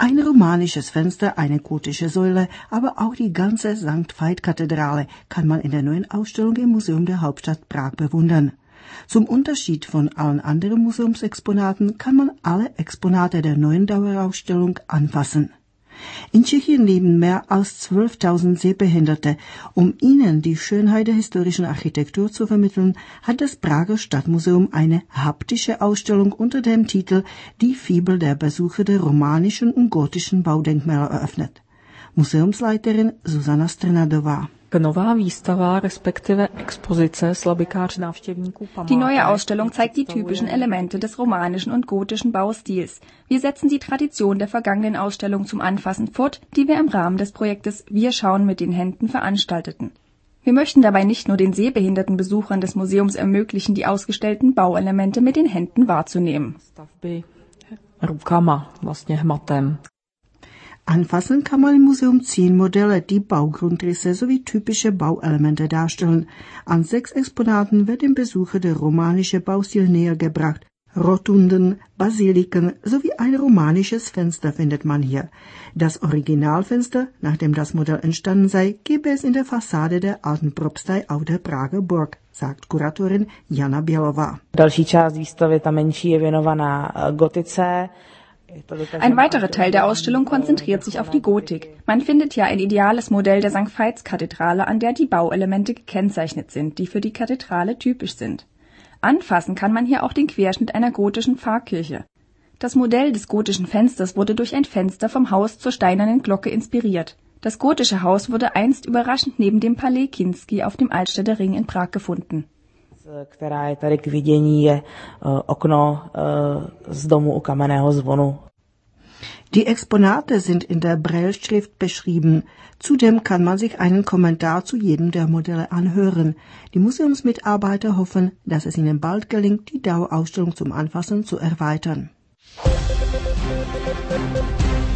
Ein romanisches Fenster, eine gotische Säule, aber auch die ganze St. Veit-Kathedrale kann man in der neuen Ausstellung im Museum der Hauptstadt Prag bewundern. Zum Unterschied von allen anderen Museumsexponaten kann man alle Exponate der neuen Dauerausstellung anfassen. In Tschechien leben mehr als 12.000 Sehbehinderte. Um ihnen die Schönheit der historischen Architektur zu vermitteln, hat das Prager Stadtmuseum eine haptische Ausstellung unter dem Titel Die Fibel der Besucher der romanischen und gotischen Baudenkmäler eröffnet. Museumsleiterin Zuzana Strnadová. Nová výstava, respektive Expozice Slabikář návštěvníků památek. Die neue Ausstellung zeigt die typischen Elemente des romanischen und gotischen Baustils. Wir setzen die Tradition der vergangenen Ausstellung zum Anfassen fort, die wir im Rahmen des Projektes Wir schauen mit den Händen veranstalteten. Wir möchten dabei nicht nur den sehbehinderten Besuchern des Museums ermöglichen, die ausgestellten Bauelemente mit den Händen wahrzunehmen. Stavby rukama, vlastně hmatem. Anfassen kann man im Museum 10 Modelle, die Baugrundrisse sowie typische Bauelemente darstellen. An 6 Exponaten wird dem Besucher der romanische Baustil näher gebracht. Rotunden, Basiliken sowie ein romanisches Fenster findet man hier. Das Originalfenster, nachdem das Modell entstanden sei, gäbe es in der Fassade der alten Propstei auf der Prager Burg, sagt Kuratorin Jana Bělová. Další část výstavy, ta menší, je věnovaná gotice. Ein weiterer Teil der Ausstellung konzentriert sich auf die Gotik. Man findet ja ein ideales Modell der St. Veits-Kathedrale, an der die Bauelemente gekennzeichnet sind, die für die Kathedrale typisch sind. Anfassen kann man hier auch den Querschnitt einer gotischen Pfarrkirche. Das Modell des gotischen Fensters wurde durch ein Fenster vom Haus zur steinernen Glocke inspiriert. Das gotische Haus wurde einst überraschend neben dem Palais Kinski auf dem Altstädter Ring in Prag gefunden. Která je tady k vidění, je okno z domu u Kamenného zvonu. Die Exponate sind in der Brailleschrift beschrieben. Zudem kann man sich einen Kommentar zu jedem der Modelle anhören. Die Museumsmitarbeiter hoffen, dass es ihnen bald gelingt, die Dauerausstellung zum Anfassen zu erweitern.